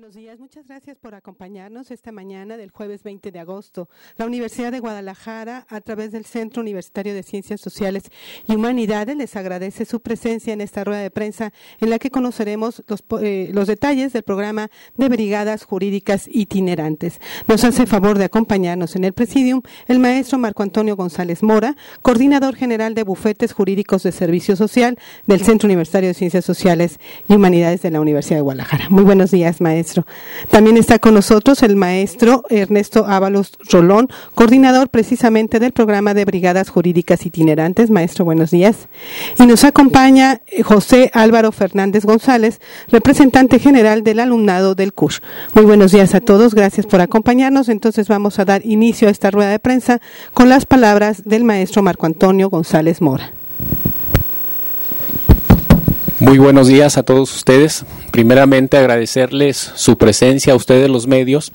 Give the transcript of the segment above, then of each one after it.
Buenos días, muchas gracias por acompañarnos esta mañana del jueves 20 de agosto. La Universidad de Guadalajara, a través del Centro Universitario de Ciencias Sociales y Humanidades, les agradece su presencia en esta rueda de prensa en la que conoceremos los detalles del programa de brigadas jurídicas itinerantes. Nos hace favor de acompañarnos en el presidium el maestro Marco Antonio González Mora, coordinador general de bufetes jurídicos de servicio social del Centro Universitario de Ciencias Sociales y Humanidades de la Universidad de Guadalajara. Muy buenos días, maestro. También está con nosotros el maestro Ernesto Ábalos Rolón, coordinador precisamente del programa de brigadas jurídicas itinerantes. Maestro, buenos días. Y nos acompaña José Álvaro Fernández González, representante general del alumnado del CUSH. Muy buenos días a todos, gracias por acompañarnos. Entonces vamos a dar inicio a esta rueda de prensa con las palabras del maestro Marco Antonio González Mora. Muy buenos días a todos ustedes. Primeramente agradecerles su presencia a ustedes los medios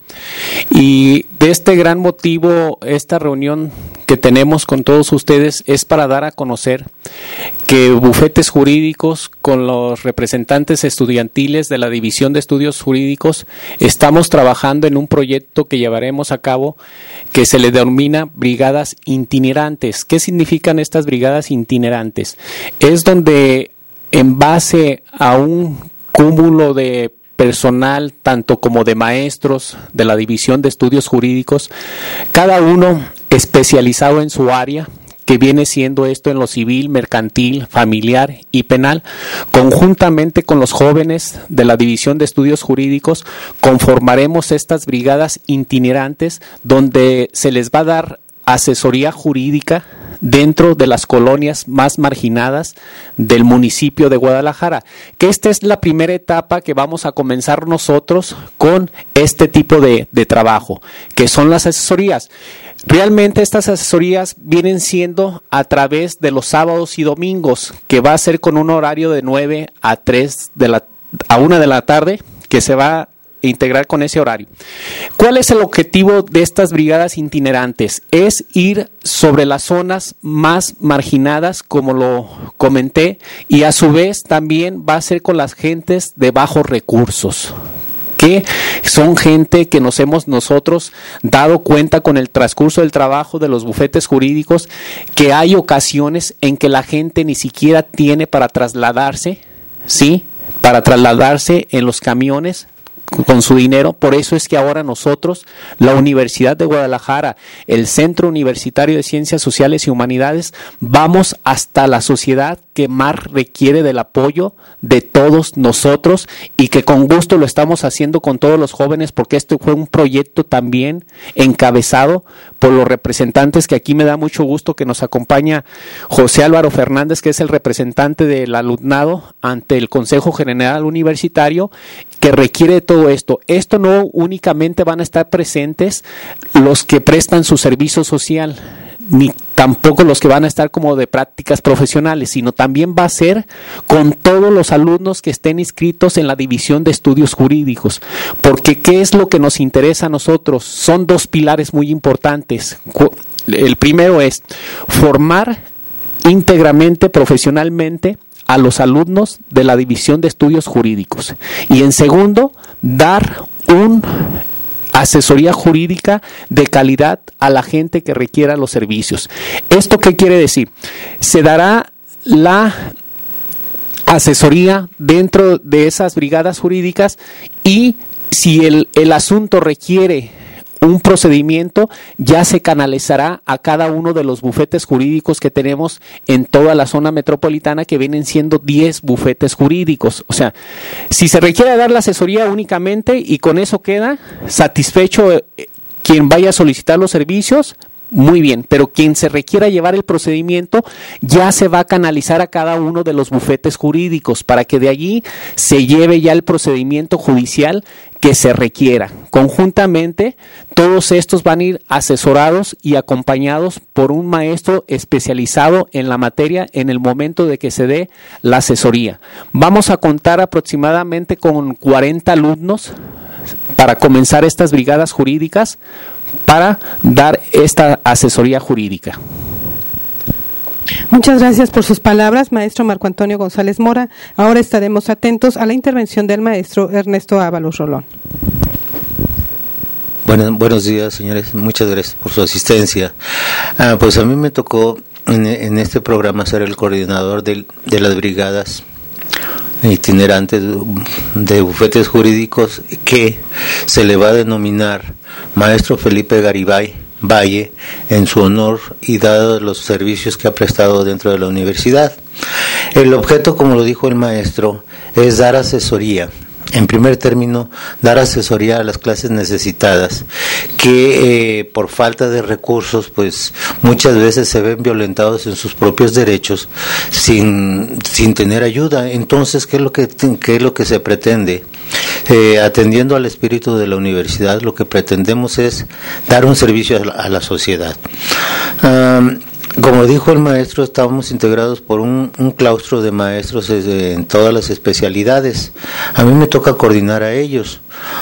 y de este gran motivo, esta reunión que tenemos con todos ustedes es para dar a conocer que bufetes jurídicos con los representantes estudiantiles de la División de Estudios Jurídicos estamos trabajando en un proyecto que llevaremos a cabo que se le denomina brigadas itinerantes. ¿Qué significan estas brigadas itinerantes? Es donde en base a un cúmulo de personal, tanto como de maestros de la División de Estudios Jurídicos, cada uno especializado en su área, que viene siendo esto en lo civil, mercantil, familiar y penal, conjuntamente con los jóvenes de la División de Estudios Jurídicos, conformaremos estas brigadas itinerantes donde se les va a dar asesoría jurídica dentro de las colonias más marginadas del municipio de Guadalajara, que esta es la primera etapa que vamos a comenzar nosotros con este tipo de trabajo, que son las asesorías. Realmente estas asesorías vienen siendo a través de los sábados y domingos, que va a ser con un horario de 9 a 1 de la tarde, que se va a integrar con ese horario. ¿Cuál es el objetivo de estas brigadas itinerantes? Es ir sobre las zonas más marginadas, como lo comenté, y a su vez también va a ser con las gentes de bajos recursos, que son gente que nos hemos nosotros dado cuenta con el transcurso del trabajo de los bufetes jurídicos, que hay ocasiones en que la gente ni siquiera tiene para trasladarse, ¿sí? Para trasladarse en los camiones con su dinero. Por eso es que ahora nosotros, la Universidad de Guadalajara, el Centro Universitario de Ciencias Sociales y Humanidades, vamos hasta la sociedad que más requiere del apoyo de todos nosotros y que con gusto lo estamos haciendo con todos los jóvenes, porque este fue un proyecto también encabezado por los representantes, que aquí me da mucho gusto que nos acompaña José Álvaro Fernández, que es el representante del alumnado ante el Consejo General Universitario, que requiere de todo esto. Esto no únicamente van a estar presentes los que prestan su servicio social, ni tampoco los que van a estar como de prácticas profesionales, sino también va a ser con todos los alumnos que estén inscritos en la División de Estudios Jurídicos, porque ¿qué es lo que nos interesa a nosotros? Son dos pilares muy importantes. El primero es formar íntegramente, profesionalmente, a los alumnos de la División de Estudios Jurídicos, y en segundo, dar una asesoría jurídica de calidad a la gente que requiera los servicios. ¿Esto qué quiere decir? Se dará la asesoría dentro de esas brigadas jurídicas, y si el asunto requiere un procedimiento, ya se canalizará a cada uno de los bufetes jurídicos que tenemos en toda la zona metropolitana, que vienen siendo 10 bufetes jurídicos. O sea, si se requiere dar la asesoría únicamente y con eso queda satisfecho quien vaya a solicitar los servicios, muy bien, pero quien se requiera llevar el procedimiento ya se va a canalizar a cada uno de los bufetes jurídicos para que de allí se lleve ya el procedimiento judicial que se requiera. Conjuntamente, todos estos van a ir asesorados y acompañados por un maestro especializado en la materia en el momento de que se dé la asesoría. Vamos a contar aproximadamente con 40 alumnos para comenzar estas brigadas jurídicas para dar esta asesoría jurídica. Muchas gracias por sus palabras, maestro Marco Antonio González Mora. Ahora estaremos atentos a la intervención del maestro Ernesto Ábalos Rolón. Buenos días, señores. Muchas gracias por su asistencia. Pues a mí me tocó en este programa ser el coordinador de las brigadas itinerantes de bufetes jurídicos, que se le va a denominar Maestro Felipe Garibay Valle en su honor y dado los servicios que ha prestado dentro de la universidad. El objeto, como lo dijo el maestro, es dar asesoría. En primer término, dar asesoría a las clases necesitadas que por falta de recursos pues muchas veces se ven violentados en sus propios derechos sin tener ayuda. Entonces, ¿qué es lo que se pretende? Atendiendo al espíritu de la universidad, lo que pretendemos es dar un servicio a la sociedad. Como dijo el maestro, estamos integrados por un claustro de maestros en todas las especialidades. A mí me toca coordinar a ellos.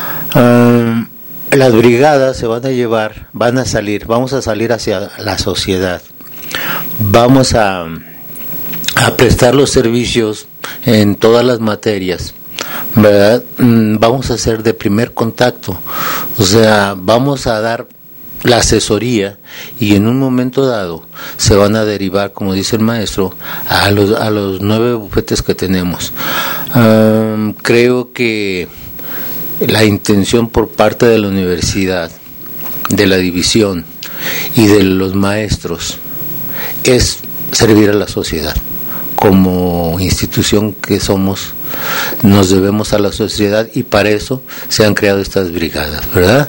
Las brigadas se vamos a salir hacia la sociedad. Vamos a prestar los servicios en todas las materias, ¿verdad? Vamos a ser de primer contacto, o sea, vamos a dar la asesoría y en un momento dado se van a derivar, como dice el maestro, a los 9 bufetes que tenemos. Creo que la intención por parte de la universidad, de la división y de los maestros es servir a la sociedad. Como institución que somos, nos debemos a la sociedad y para eso se han creado estas brigadas, ¿verdad?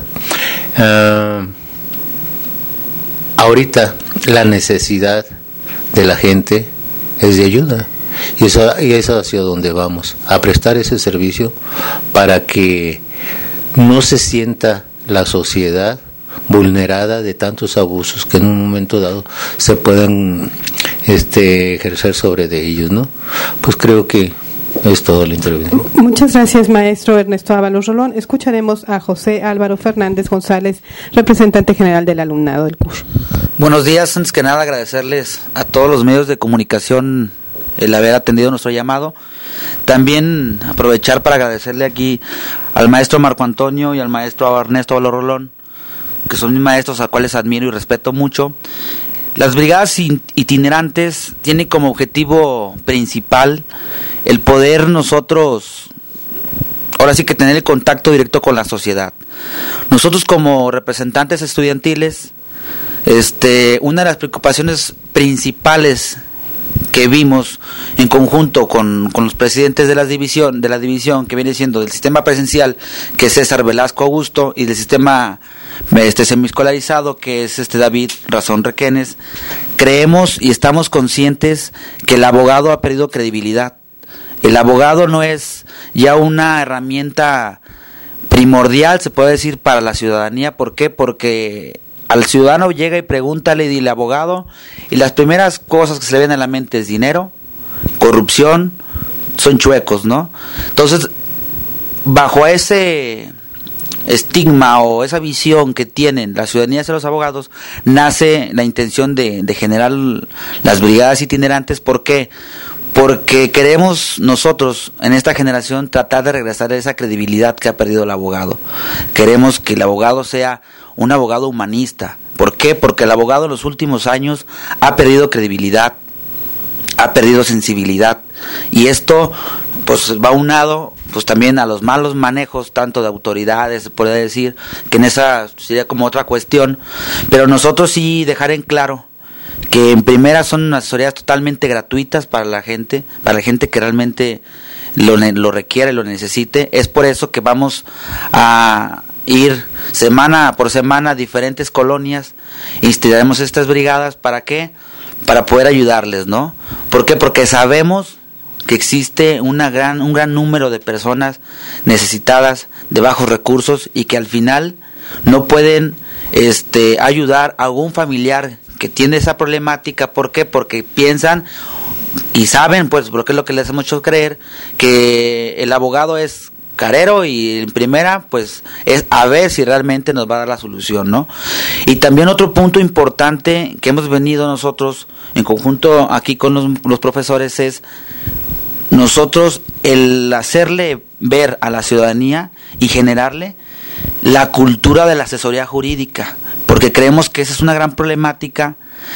Ahorita la necesidad de la gente es de ayuda y eso hacia donde vamos, a prestar ese servicio para que no se sienta la sociedad vulnerada de tantos abusos que en un momento dado se puedan ejercer sobre de ellos, ¿no? Pues creo que es todo la intervención. Muchas gracias, maestro Ernesto Ábalos Rolón. Escucharemos a José Álvaro Fernández González, representante general del alumnado del CUR. Buenos días. Antes que nada, agradecerles a todos los medios de comunicación el haber atendido nuestro llamado. También aprovechar para agradecerle aquí al maestro Marco Antonio y al maestro Ernesto Ábalos Rolón, que son mis maestros a cuales admiro y respeto mucho. Las brigadas itinerantes tienen como objetivo principal el poder nosotros, ahora sí que tener el contacto directo con la sociedad. Nosotros como representantes estudiantiles, una de las preocupaciones principales que vimos en conjunto con los presidentes de la división que viene siendo del sistema presencial, que es César Velasco Augusto, y del sistema semiescolarizado, que es David Razón Requenes, creemos y estamos conscientes que el abogado ha perdido credibilidad. El abogado no es ya una herramienta primordial, se puede decir, para la ciudadanía. ¿Por qué? Porque al ciudadano llega y pregúntale y dile abogado, y las primeras cosas que se le ven a la mente es dinero, corrupción, son chuecos, ¿no? Entonces, bajo ese estigma o esa visión que tienen la ciudadanía hacia los abogados, nace la intención de generar las brigadas itinerantes. ¿Por qué? Porque queremos nosotros en esta generación tratar de regresar a esa credibilidad que ha perdido el abogado. Queremos que el abogado sea un abogado humanista. ¿Por qué? Porque el abogado en los últimos años ha perdido credibilidad, ha perdido sensibilidad, y esto pues va unado pues también a los malos manejos tanto de autoridades, se podría decir que en esa sería como otra cuestión, pero nosotros sí dejar en claro que en primera son asesorías totalmente gratuitas para la gente que realmente lo requiere, lo necesite. Es por eso que vamos a ir semana por semana a diferentes colonias, installaremos estas brigadas. ¿Para qué? Para poder ayudarles, ¿no? ¿Por qué? Porque sabemos que existe un gran número de personas necesitadas de bajos recursos y que al final no pueden ayudar a algún familiar que tiene esa problemática. ¿Por qué? Porque piensan y saben, pues, porque es lo que les hemos hecho creer, que el abogado es carero, y en primera pues es a ver si realmente nos va a dar la solución, ¿no? Y también otro punto importante que hemos venido nosotros en conjunto aquí con los profesores es nosotros el hacerle ver a la ciudadanía y generarle la cultura de la asesoría jurídica, porque creemos que esa es una gran problemática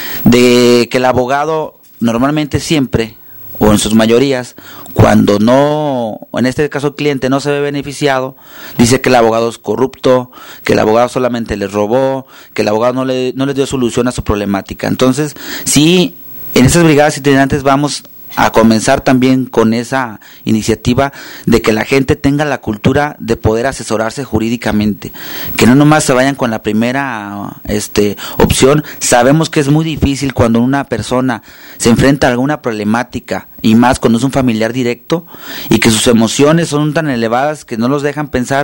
de que el abogado normalmente siempre, o en sus mayorías, cuando no, en este caso el cliente no se ve beneficiado, dice que el abogado es corrupto, que el abogado solamente les robó, que el abogado no les dio solución a su problemática. Entonces, sí, en estas brigadas itinerantes vamos a comenzar también con esa iniciativa de que la gente tenga la cultura de poder asesorarse jurídicamente, que no nomás se vayan con la primera opción. Sabemos que es muy difícil cuando una persona se enfrenta a alguna problemática, y más cuando es un familiar directo y que sus emociones son tan elevadas que no los dejan pensar,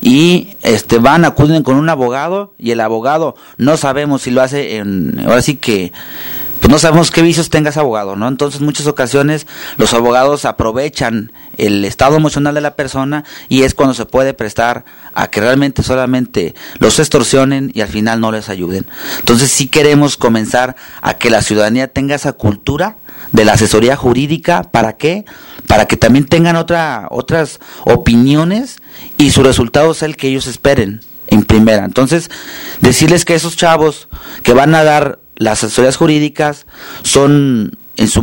y acuden con un abogado, y el abogado no sabemos si lo hace ahora sí que pues no sabemos qué vicios tenga ese abogado, ¿no? Entonces, muchas ocasiones los abogados aprovechan el estado emocional de la persona, y es cuando se puede prestar a que realmente solamente los extorsionen y al final no les ayuden. Entonces, sí queremos comenzar a que la ciudadanía tenga esa cultura de la asesoría jurídica. ¿Para qué? Para que también tengan otras opiniones y su resultado sea el que ellos esperen en primera. Entonces, decirles que esos chavos que van a dar las asesorías jurídicas son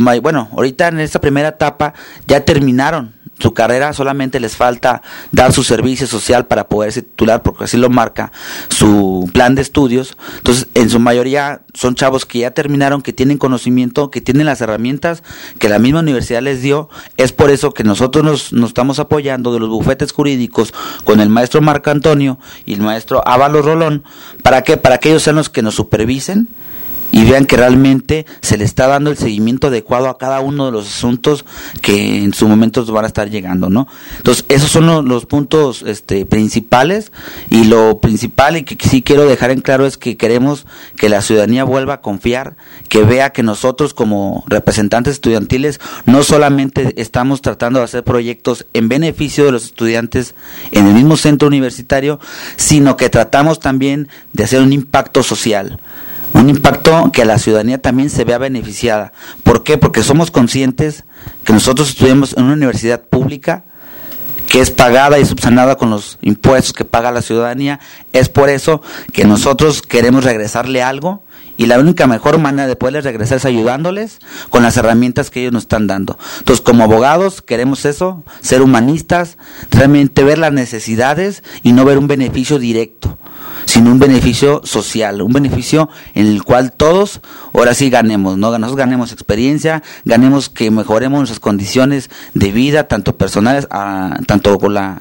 ahorita en esta primera etapa ya terminaron su carrera, solamente les falta dar su servicio social para poderse titular, porque así lo marca su plan de estudios. Entonces, en su mayoría son chavos que ya terminaron, que tienen conocimiento, que tienen las herramientas que la misma universidad les dio. Es por eso que nosotros nos estamos apoyando de los bufetes jurídicos con el maestro Marco Antonio y el maestro Ábalos Rolón. ¿Para qué? Para que ellos sean los que nos supervisen y vean que realmente se le está dando el seguimiento adecuado a cada uno de los asuntos que en su momento van a estar llegando, ¿no? Entonces, esos son los puntos principales, y lo principal y que sí quiero dejar en claro es que queremos que la ciudadanía vuelva a confiar, que vea que nosotros como representantes estudiantiles no solamente estamos tratando de hacer proyectos en beneficio de los estudiantes en el mismo centro universitario, sino que tratamos también de hacer un impacto social. Un impacto que a la ciudadanía también se vea beneficiada. ¿Por qué? Porque somos conscientes que nosotros estudiamos en una universidad pública que es pagada y subsanada con los impuestos que paga la ciudadanía. Es por eso que nosotros queremos regresarle algo, y la única mejor manera de poderles regresar es ayudándoles con las herramientas que ellos nos están dando. Entonces, como abogados queremos eso, ser humanistas, realmente ver las necesidades y no ver un beneficio directo, sino un beneficio social, un beneficio en el cual todos ahora sí ganemos, ¿no? Nosotros ganemos experiencia, ganemos que mejoremos nuestras condiciones de vida, tanto personales, tanto con la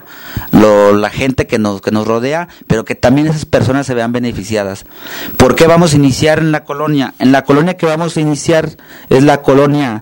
gente que nos rodea, pero que también esas personas se vean beneficiadas. ¿Por qué vamos a iniciar en la colonia? En la colonia que vamos a iniciar es la colonia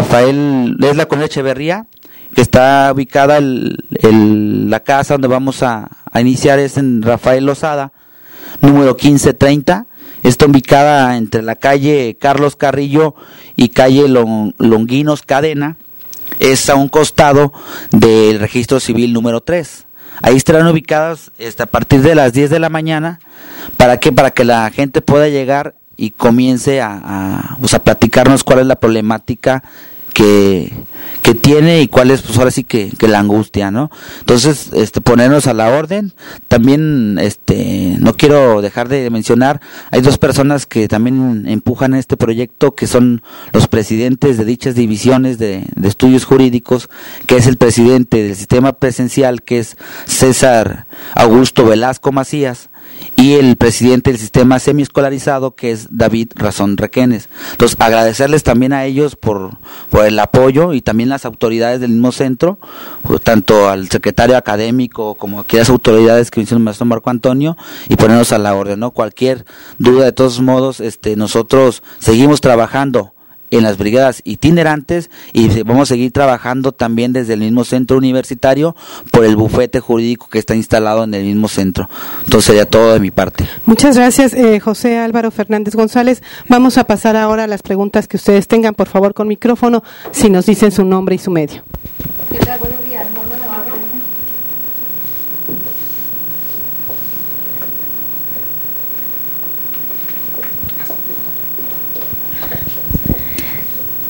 la colonia Echeverría, que está ubicada la casa donde vamos a iniciar es en Rafael Lozada, número 1530. Está ubicada entre la calle Carlos Carrillo y calle Longuinos Cadena. Es a un costado del registro civil número 3. Ahí estarán ubicadas a partir de las 10 de la mañana. ¿Para qué? Para que la gente pueda llegar y comience a platicarnos cuál es la problemática que tiene y cuál es, pues ahora sí que la angustia, ¿no? Entonces, ponernos a la orden. También, no quiero dejar de mencionar, hay dos personas que también empujan este proyecto, que son los presidentes de dichas divisiones de estudios jurídicos, que es el presidente del sistema presencial, que es César Augusto Velasco Macías, y el presidente del sistema semiescolarizado, que es David Razón Requenes. Entonces, agradecerles también a ellos por el apoyo, y también las autoridades del mismo centro, tanto al secretario académico como a aquellas autoridades que hicieron el maestro Marco Antonio, y ponernos a la orden, ¿no? Cualquier duda, de todos modos, nosotros seguimos trabajando en las brigadas itinerantes, y vamos a seguir trabajando también desde el mismo centro universitario por el bufete jurídico que está instalado en el mismo centro. Entonces sería todo de mi parte. Muchas gracias, José Álvaro Fernández González. Vamos a pasar ahora a las preguntas que ustedes tengan, por favor, con micrófono, si nos dicen su nombre y su medio. ¿Qué tal? Buenos días, Norma Navarro.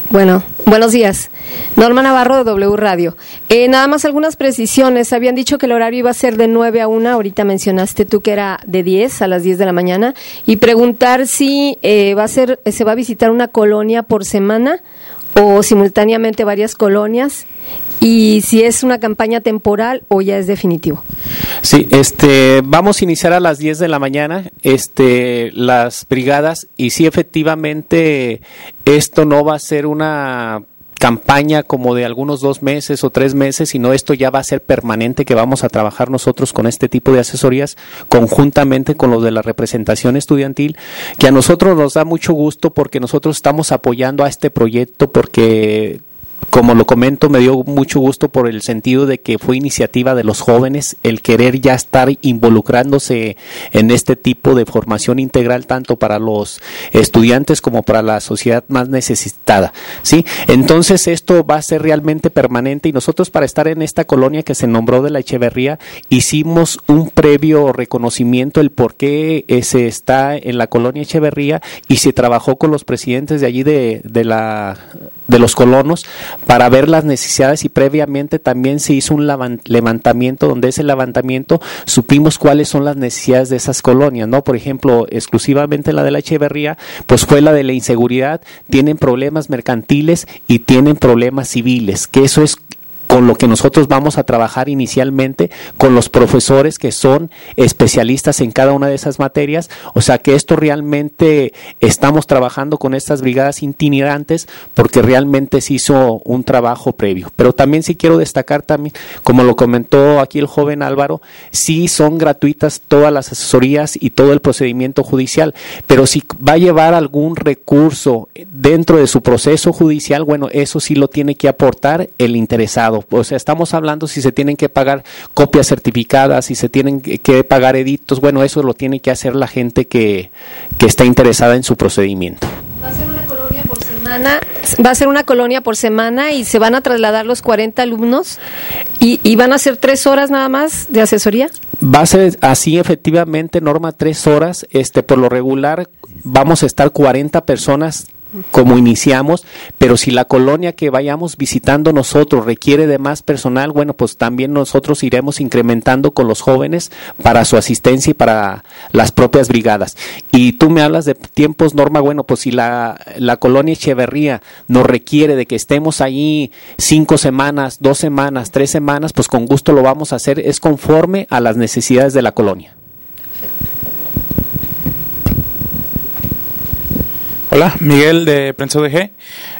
Bueno, buenos días. Norma Navarro de W Radio. Nada más algunas precisiones. Habían dicho que el horario iba a ser de 9 a 1. Ahorita mencionaste tú que era de 10 a las 10 de la mañana. Y preguntar si se va a visitar una colonia por semana o simultáneamente varias colonias. Y si es una campaña temporal o ya es definitivo. Sí, vamos a iniciar a las 10 de la mañana, las brigadas, y sí, efectivamente, esto no va a ser una campaña como de algunos 2 meses o 3 meses, sino esto ya va a ser permanente, que vamos a trabajar nosotros con este tipo de asesorías conjuntamente con los de la representación estudiantil, que a nosotros nos da mucho gusto porque nosotros estamos apoyando a este proyecto porque, como lo comento, me dio mucho gusto por el sentido de que fue iniciativa de los jóvenes el querer ya estar involucrándose en este tipo de formación integral, tanto para los estudiantes como para la sociedad más necesitada, ¿sí? Entonces esto va a ser realmente permanente, y nosotros, para estar en esta colonia que se nombró de la Echeverría, hicimos un previo reconocimiento el por qué se está en la colonia Echeverría, y se trabajó con los presidentes de allí de los colonos para ver las necesidades, y previamente también se hizo un levantamiento, donde ese levantamiento supimos cuáles son las necesidades de esas colonias, ¿no? Por ejemplo, exclusivamente la de la Echeverría, pues fue la de la inseguridad, tienen problemas mercantiles y tienen problemas civiles, que eso es con lo que nosotros vamos a trabajar inicialmente con los profesores que son especialistas en cada una de esas materias. O sea que esto realmente estamos trabajando con estas brigadas itinerantes porque realmente se hizo un trabajo previo. Pero también sí quiero destacar también, como lo comentó aquí el joven Álvaro, sí son gratuitas todas las asesorías y todo el procedimiento judicial, pero si va a llevar algún recurso dentro de su proceso judicial, bueno, eso sí lo tiene que aportar el interesado. O sea, estamos hablando si se tienen que pagar copias certificadas, si se tienen que pagar editos, bueno, eso lo tiene que hacer la gente que está interesada en su procedimiento. ¿Va a ser una colonia por semana? ¿Va a ser una colonia por semana y se van a trasladar los 40 alumnos? ¿Y van a ser 3 horas nada más de asesoría? Va a ser así, efectivamente, Norma, 3 horas. Por lo regular vamos a estar 40 personas como iniciamos, pero si la colonia que vayamos visitando nosotros requiere de más personal, bueno, pues también nosotros iremos incrementando con los jóvenes para su asistencia y para las propias brigadas. Y tú me hablas de tiempos, Norma, bueno, pues si la colonia Echeverría nos requiere de que estemos allí 5 semanas, 2 semanas, 3 semanas, pues con gusto lo vamos a hacer, es conforme a las necesidades de la colonia. Hola, Miguel de Prensa UDG.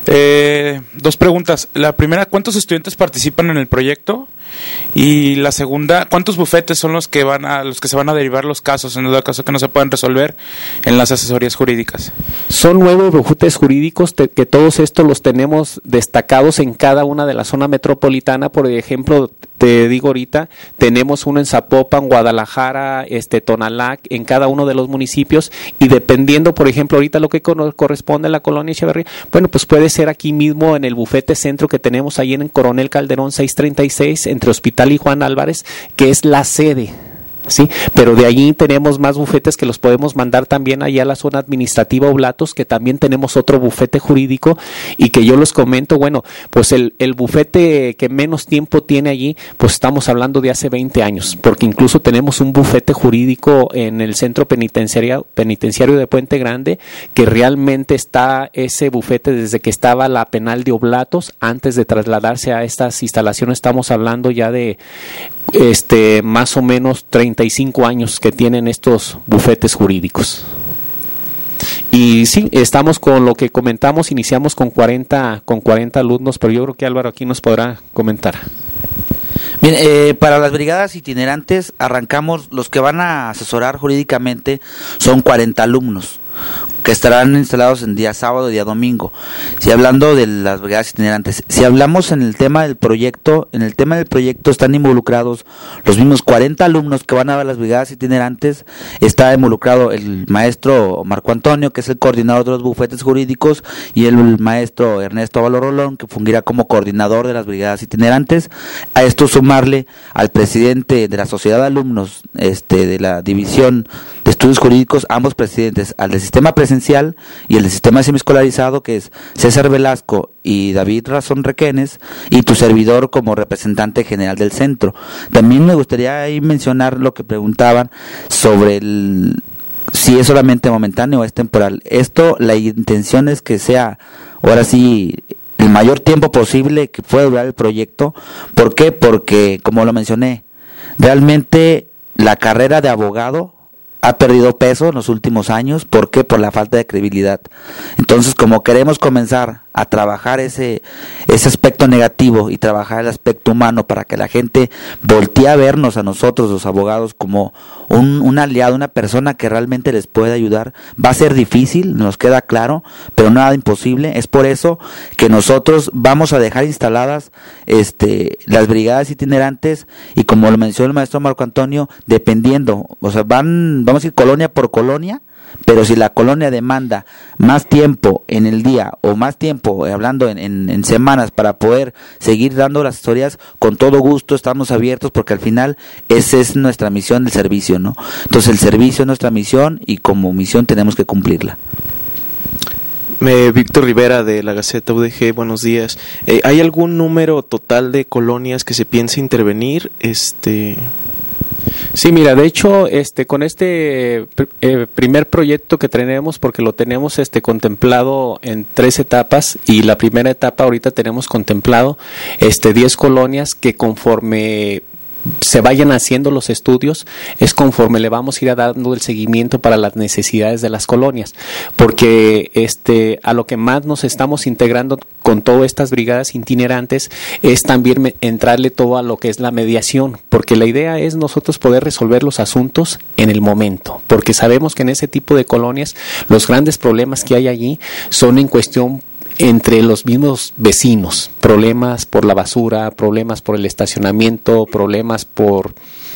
2 preguntas. La primera, ¿cuántos estudiantes participan en el proyecto? Y la segunda, ¿cuántos bufetes son los que se van a derivar los casos en el caso que no se puedan resolver en las asesorías jurídicas? Son 9 bufetes jurídicos que todos estos los tenemos destacados en cada una de la zona metropolitana. Por ejemplo, te digo ahorita, tenemos uno en Zapopan, Guadalajara, Tonalac, en cada uno de los municipios, y dependiendo, por ejemplo, ahorita lo que corresponde a la colonia Echeverría, bueno, pues puede ser aquí mismo en el bufete centro que tenemos ahí en Coronel Calderón 636, entre Hospital y Juan Álvarez, que es la sede. ¿Sí? Pero de allí tenemos más bufetes que los podemos mandar también allá a la zona administrativa Oblatos, que también tenemos otro bufete jurídico, y que yo les comento, bueno, pues el bufete que menos tiempo tiene allí, pues estamos hablando de hace 20 años, porque incluso tenemos un bufete jurídico en el centro penitenciario de Puente Grande, que realmente está ese bufete desde que estaba la penal de Oblatos, antes de trasladarse a estas instalaciones. Estamos hablando ya de más o menos 35 años que tienen estos bufetes jurídicos. Y sí, estamos con lo que comentamos, iniciamos con 40 alumnos, pero yo creo que Álvaro aquí nos podrá comentar. Bien, para las brigadas itinerantes arrancamos, los que van a asesorar jurídicamente son 40 alumnos que estarán instalados en día sábado y día domingo. Si hablando de las brigadas itinerantes, si hablamos en el tema del proyecto, están involucrados los mismos 40 alumnos que van a ver las brigadas itinerantes. Está involucrado el maestro Marco Antonio, que es el coordinador de los bufetes jurídicos, y el maestro Ernesto Valorolón, que fungirá como coordinador de las brigadas itinerantes. A esto sumarle al presidente de la sociedad de alumnos de la división de estudios jurídicos, ambos presidentes, al del sistema presidencial presencial, y el de sistema semiescolarizado, que es César Velasco y David Razón Requenes, y tu servidor como representante general del centro. También me gustaría ahí mencionar lo que preguntaban sobre si es solamente momentáneo o es temporal. Esto, la intención es que sea, ahora sí, el mayor tiempo posible que pueda durar el proyecto. ¿Por qué? Porque, como lo mencioné, realmente la carrera de abogado ha perdido peso en los últimos años. ¿Por qué? Por la falta de credibilidad. Entonces, como queremos comenzar a trabajar ese aspecto negativo y trabajar el aspecto humano para que la gente voltee a vernos a nosotros, los abogados, como un aliado, una persona que realmente les puede ayudar, va a ser difícil, nos queda claro, pero nada imposible. Es por eso que nosotros vamos a dejar instaladas las brigadas itinerantes, y como lo mencionó el maestro Marco Antonio, dependiendo, o sea, vamos a ir colonia por colonia, pero si la colonia demanda más tiempo en el día o más tiempo, hablando en semanas, para poder seguir dando las asesorías, con todo gusto estamos abiertos, porque al final esa es nuestra misión, el servicio, ¿no? Entonces el servicio es nuestra misión y como misión tenemos que cumplirla. Víctor Rivera de la Gaceta UDG, buenos días. ¿Hay algún número total de colonias que se piense intervenir? Sí, mira, de hecho, con este primer proyecto que tenemos, porque lo tenemos contemplado en 3 etapas, y la primera etapa ahorita tenemos contemplado 10 colonias que conforme se vayan haciendo los estudios, es conforme le vamos a ir dando el seguimiento para las necesidades de las colonias, porque a lo que más nos estamos integrando con todas estas brigadas itinerantes es también entrarle todo a lo que es la mediación, porque la idea es nosotros poder resolver los asuntos en el momento, porque sabemos que en ese tipo de colonias los grandes problemas que hay allí son en cuestión entre los mismos vecinos, problemas por la basura, problemas por el estacionamiento, problemas por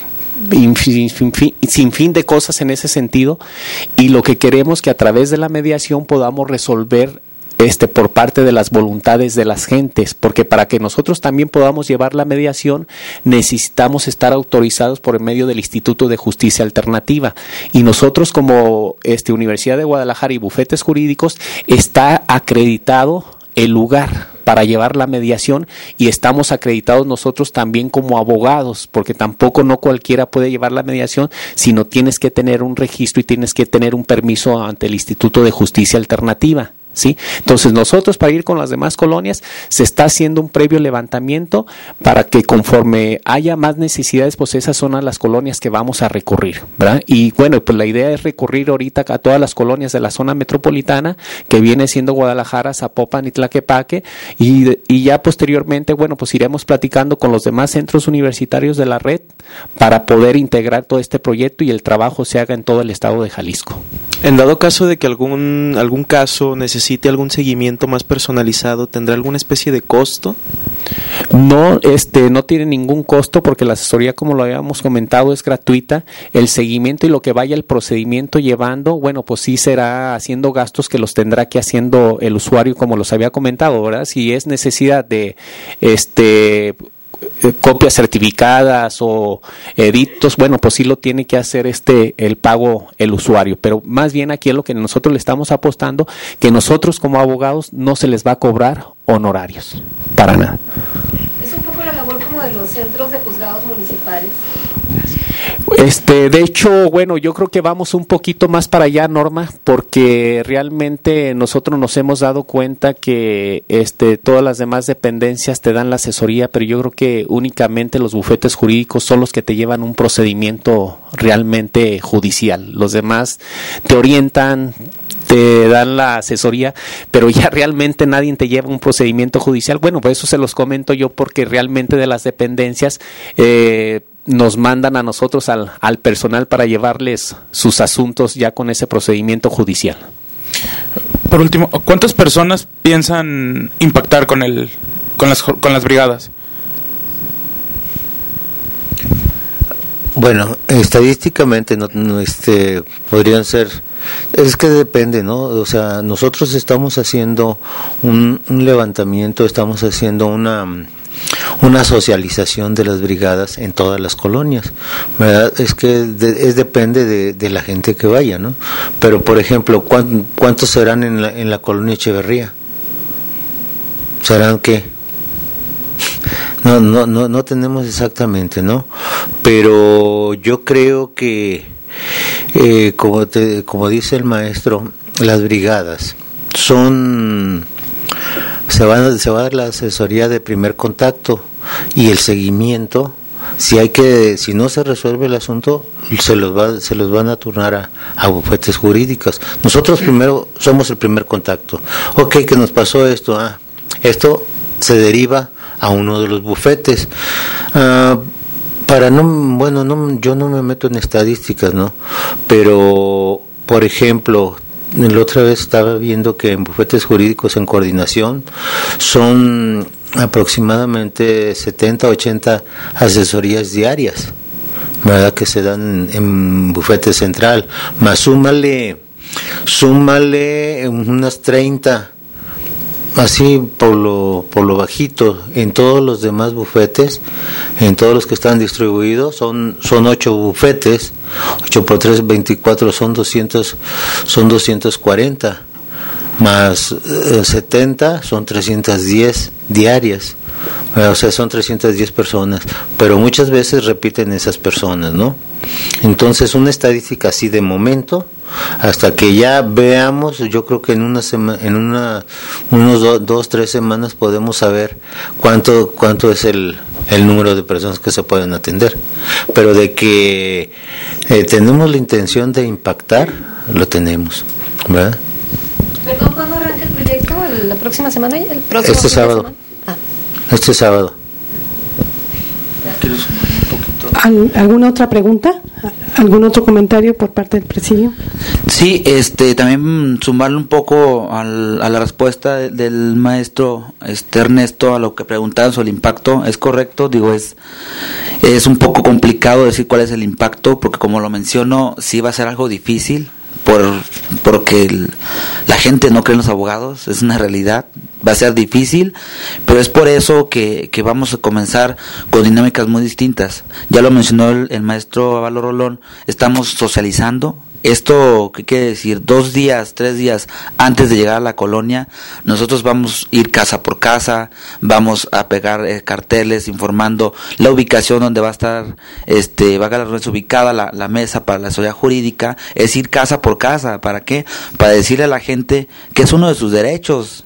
sin fin de cosas en ese sentido, y lo que queremos que a través de la mediación podamos resolver por parte de las voluntades de las gentes, porque para que nosotros también podamos llevar la mediación necesitamos estar autorizados por el medio del Instituto de Justicia Alternativa, y nosotros como Universidad de Guadalajara y bufetes jurídicos está acreditado el lugar para llevar la mediación, y estamos acreditados nosotros también como abogados, porque tampoco no cualquiera puede llevar la mediación, sino tienes que tener un registro y tienes que tener un permiso ante el Instituto de Justicia Alternativa. ¿Sí? Entonces nosotros, para ir con las demás colonias, se está haciendo un previo levantamiento para que conforme haya más necesidades, pues esas son las colonias que vamos a recurrir, ¿verdad? Y bueno, pues la idea es recurrir ahorita a todas las colonias de la zona metropolitana, que viene siendo Guadalajara, Zapopan y Tlaquepaque, y ya posteriormente, bueno, pues iremos platicando con los demás centros universitarios de la red para poder integrar todo este proyecto y el trabajo se haga en todo el estado de Jalisco. En dado caso de que algún caso necesite algún seguimiento más personalizado, ¿tendrá alguna especie de costo? No, no tiene ningún costo, porque la asesoría, como lo habíamos comentado, es gratuita. El seguimiento y lo que vaya el procedimiento llevando, bueno, pues sí será haciendo gastos que los tendrá que haciendo el usuario, como los había comentado, ¿verdad? Si es necesidad de copias certificadas o edictos, bueno, pues sí lo tiene que hacer el pago el usuario, pero más bien aquí es lo que nosotros le estamos apostando, que nosotros como abogados no se les va a cobrar honorarios, para nada. Es un poco la labor como de los centros de juzgados municipales. De hecho, bueno, yo creo que vamos un poquito más para allá, Norma, porque realmente nosotros nos hemos dado cuenta que todas las demás dependencias te dan la asesoría, pero yo creo que únicamente los bufetes jurídicos son los que te llevan un procedimiento realmente judicial. Los demás te orientan, te dan la asesoría, pero ya realmente nadie te lleva un procedimiento judicial. Bueno, pues eso se los comento yo, porque realmente de las dependencias nos mandan a nosotros al personal para llevarles sus asuntos ya con ese procedimiento judicial. Por último, ¿cuántas personas piensan impactar con las brigadas? Bueno, estadísticamente no podrían ser, es que depende, ¿no? O sea, nosotros estamos haciendo un levantamiento, estamos haciendo una socialización de las brigadas en todas las colonias, ¿verdad? Es que depende de la gente que vaya, ¿no? Pero, por ejemplo, ¿cuántos serán en la colonia Echeverría? ¿Serán qué? No tenemos exactamente, ¿no? Pero yo creo que, como dice el maestro, las brigadas se va a dar la asesoría de primer contacto y el seguimiento. Si no se resuelve el asunto, se los van a turnar a bufetes jurídicos. Nosotros primero somos el primer contacto. Ok, que nos pasó esto, esto se deriva a uno de los bufetes. Yo no me meto en estadísticas, ¿no? Pero, por ejemplo, la otra vez estaba viendo que en bufetes jurídicos en coordinación son aproximadamente 70, 80 asesorías diarias, ¿verdad? Que se dan en bufete central, más súmale unas 30, así por lo bajito, en todos los demás bufetes, en todos los que están distribuidos, son 8 bufetes, 8 por 3, 24, son 240, más 70, son 310 diarias, o sea, son 310 personas, pero muchas veces repiten esas personas, ¿no? Entonces, una estadística así de momento, hasta que ya veamos, yo creo que en unos 2-3 semanas podemos saber cuánto es el número de personas que se pueden atender, pero de que tenemos la intención de impactar, lo tenemos, ¿verdad? ¿Perdón, cuándo arranca el proyecto? ¿La próxima semana? Este sábado. Este sábado. ¿Alguna otra pregunta? ¿Algún otro comentario por parte del presidio? Sí, también sumarle un poco a la respuesta del maestro Ernesto a lo que preguntaban sobre el impacto. Es correcto, digo, es un poco complicado decir cuál es el impacto, porque como lo menciono, sí va a ser algo difícil, porque la gente no cree en los abogados, es una realidad, va a ser difícil, pero es por eso que vamos a comenzar con dinámicas muy distintas. Ya lo mencionó el maestro Avalo Rolón, estamos socializando. Esto, ¿qué quiere decir? 2 días, 3 días antes de llegar a la colonia, nosotros vamos a ir casa por casa, vamos a pegar carteles informando la ubicación donde va a estar, valga la redundancia, ubicada la mesa para la asesoría jurídica, es ir casa por casa. ¿Para qué? Para decirle a la gente que es uno de sus derechos,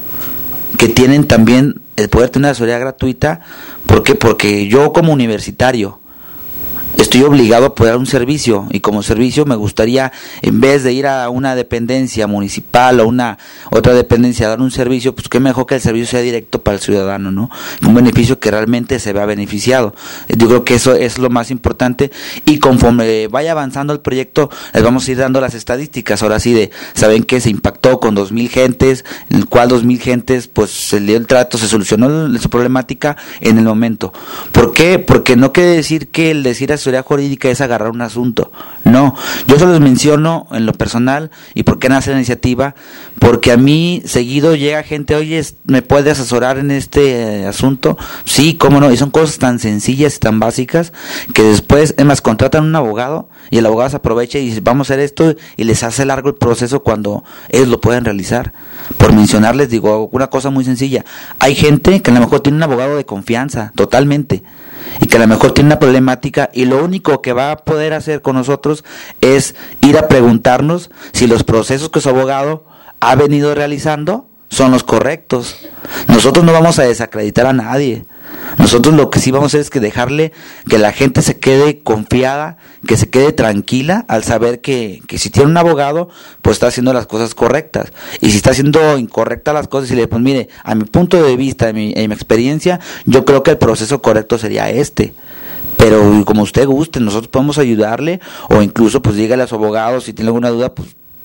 que tienen también el poder tener una asesoría gratuita. ¿Por qué? Porque yo como universitario estoy obligado a poder dar un servicio, y como servicio me gustaría, en vez de ir a una dependencia municipal o una otra dependencia a dar un servicio, pues qué mejor que el servicio sea directo para el ciudadano, ¿no? Un beneficio que realmente se vea beneficiado. Yo creo que eso es lo más importante, y conforme vaya avanzando el proyecto les vamos a ir dando las estadísticas. Ahora sí, saben que se impactó con 2,000 gentes, en el cual 2,000 gentes pues se le dio el trato, se solucionó su problemática en el momento. ¿Por qué? Porque no quiere decir que el decir asesoría jurídica es agarrar un asunto. No, yo solo les menciono en lo personal y por qué nace la iniciativa, porque a mí seguido llega gente, oye, ¿me puede asesorar en este asunto? Sí, cómo no, y son cosas tan sencillas y tan básicas que después, además, contratan a un abogado y el abogado se aprovecha y dice, vamos a hacer esto, y les hace largo el proceso cuando ellos lo pueden realizar. Por mencionarles, digo, una cosa muy sencilla, hay gente que a lo mejor tiene un abogado de confianza, totalmente, y que a lo mejor tiene una problemática, y lo único que va a poder hacer con nosotros es ir a preguntarnos si los procesos que su abogado ha venido realizando son los correctos. Nosotros no vamos a desacreditar a nadie. Nosotros lo que sí vamos a hacer es que dejarle que la gente se quede confiada, que se quede tranquila al saber que si tiene un abogado, pues está haciendo las cosas correctas. Y si está haciendo incorrectas las cosas, y le pues mire, a mi punto de vista, en mi experiencia, yo creo que el proceso correcto sería este. Pero como usted guste, nosotros podemos ayudarle, o incluso pues dígale a su abogado si tiene alguna duda, pues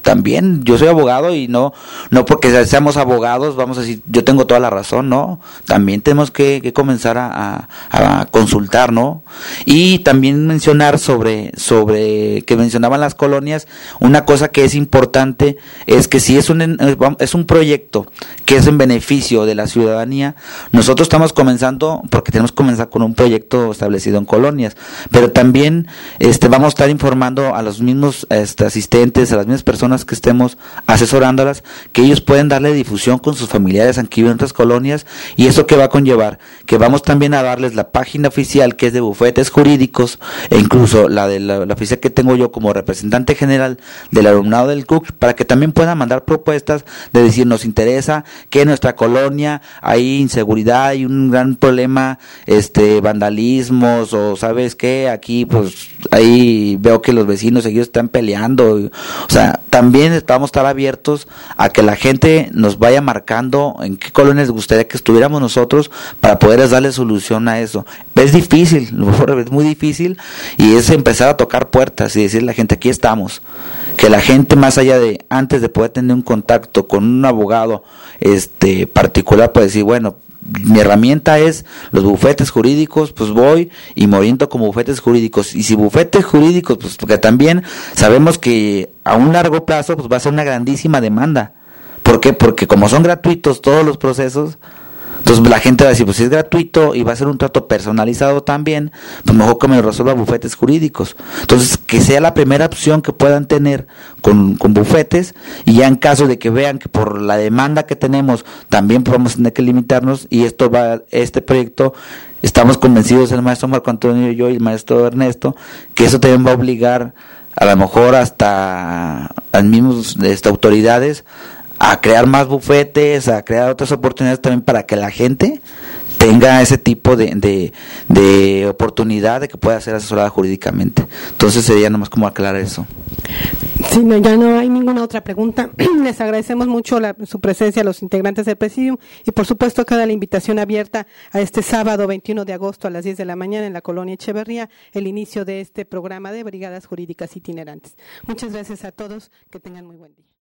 también yo soy abogado y no porque seamos abogados vamos a decir yo tengo toda la razón, no, también tenemos que comenzar a consultar, ¿no? Y también mencionar sobre que mencionaban las colonias, una cosa que es importante es que si es un proyecto que es en beneficio de la ciudadanía, nosotros estamos comenzando porque tenemos que comenzar con un proyecto establecido en colonias, pero también vamos a estar informando a los mismos asistentes, a las mismas personas que estemos asesorándolas, que ellos pueden darle difusión con sus familiares aquí en otras colonias, y eso que va a conllevar, que vamos también a darles la página oficial que es de bufetes jurídicos, e incluso la de la oficial que tengo yo como representante general del alumnado del CUC, para que también puedan mandar propuestas de decir, nos interesa que en nuestra colonia hay inseguridad, hay un gran problema, vandalismos, o sabes qué, aquí pues ahí veo que los vecinos seguidos están peleando, o sea, también vamos a estar abiertos a que la gente nos vaya marcando en qué colonias les gustaría que estuviéramos nosotros para poder darle solución a eso. Es difícil, es muy difícil, y es empezar a tocar puertas y decirle a la gente, aquí estamos, que la gente más allá de, antes de poder tener un contacto con un abogado particular, puede decir, bueno, mi herramienta es los bufetes jurídicos, pues voy y me oriento como bufetes jurídicos, y si bufetes jurídicos, pues porque también sabemos que a un largo plazo pues va a ser una grandísima demanda. ¿Por qué? Porque como son gratuitos todos los procesos, entonces la gente va a decir, pues si es gratuito y va a ser un trato personalizado también, pues mejor que me lo resuelva bufetes jurídicos. Entonces, que sea la primera opción que puedan tener con bufetes, y ya en caso de que vean que por la demanda que tenemos también podemos tener que limitarnos, y este proyecto, estamos convencidos, el maestro Marco Antonio y yo y el maestro Ernesto, que eso también va a obligar a lo mejor hasta a las mismas autoridades a crear más bufetes, a crear otras oportunidades también para que la gente tenga ese tipo de oportunidad de que pueda ser asesorada jurídicamente. Entonces sería nomás como aclarar eso. Sí, no, ya no hay ninguna otra pregunta. Les agradecemos mucho su presencia a los integrantes del Presidium, y por supuesto queda la invitación abierta a este sábado 21 de agosto a las 10 de la mañana en la colonia Echeverría, el inicio de este programa de brigadas jurídicas itinerantes. Muchas gracias a todos, que tengan muy buen día.